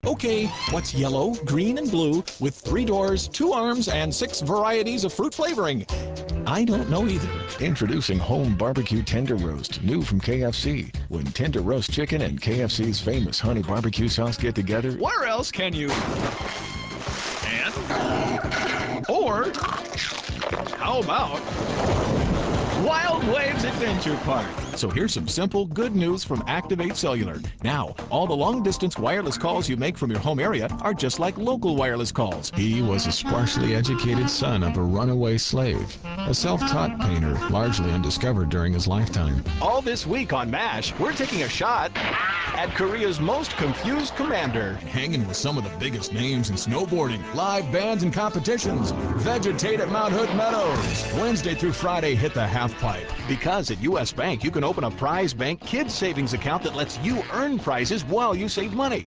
Okay, what's yellow, green, and blue with 3 doors, 2 arms, and 6 varieties of fruit flavoring? I don't know either. Introducing Home Barbecue Tender Roast, new from KFC. When tender roast chicken and KFC's famous honey barbecue sauce get together, Where else can you? And? Or, how about Wild Waves Adventure Park? So here's some simple, good news from Activate Cellular. Now, all the long-distance wireless calls you make from your home area are just like local wireless calls. he was a sparsely educated son of a runaway slave, a self-taught painter largely undiscovered during his lifetime. All this week on MASH, we're taking a shot at Korea's most confused commander. Hanging with some of the biggest names in snowboarding, live bands and competitions. Vegetate at Mount Hood Meadows. Wednesday through Friday, hit the half pipe. Because at U.S. Bank, you can open a Prize Bank Kids Savings account that lets you earn prizes while you save money.